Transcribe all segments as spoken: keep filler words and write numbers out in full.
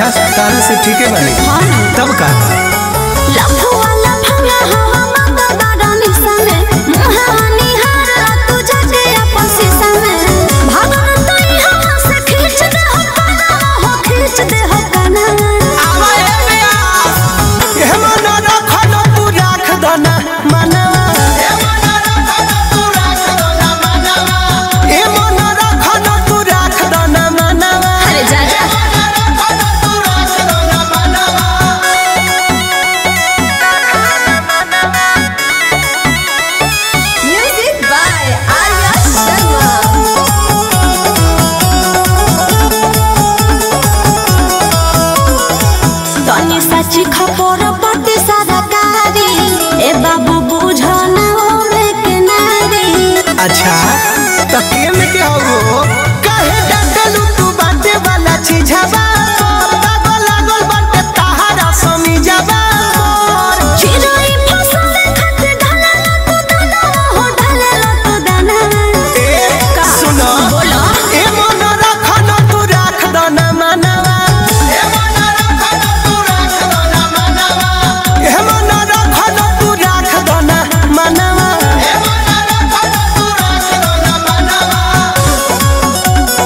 तारा से ठीक है बनी। हाँ तब का लफू वाला भंगा हवा मत दादा निशा में मुहानी हार तू जगे अपन शीशा में भागन तो यहाँ से खींच दे हो काना हो खींच दे हो काना आवा ए मिया ए मना रखनो तू राख दना मनवा ए मना रखनो तू राख दना मनवा ए मना रखनो तू राख दना मनवा अरे जा जा म्यूजिक बाय आर्या शर्मा तनी सच्ची खबर पति सरकारी ए बाबू बुझो ना ओ में के नारी अच्छा तके में के हो काहे डटलू तू बाटे वाला चीजवा लागल लागल बाटे तहारा समी जवा चिराई फसल खत ढला तू दाना हो ढला तू दाना ए सुनो बोलो ए मन रखनो तू राख दना मनवा ए मन रखनो तू राख दना मनवा ए मन रखनो तू राख दना मनवा ए मन रखनो तू राख दना मनवा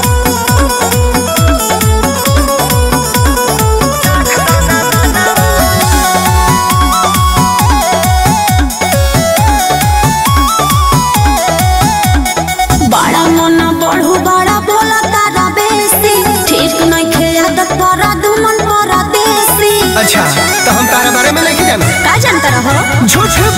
बड़ा मन बढ़ू बड़ा बोला तारा बेसी ठीक नहीं खेया तो तोरा दुमन परा देसी अच्छा तो हम तारा बारे में नहीं जाना का जानता रहो झूठ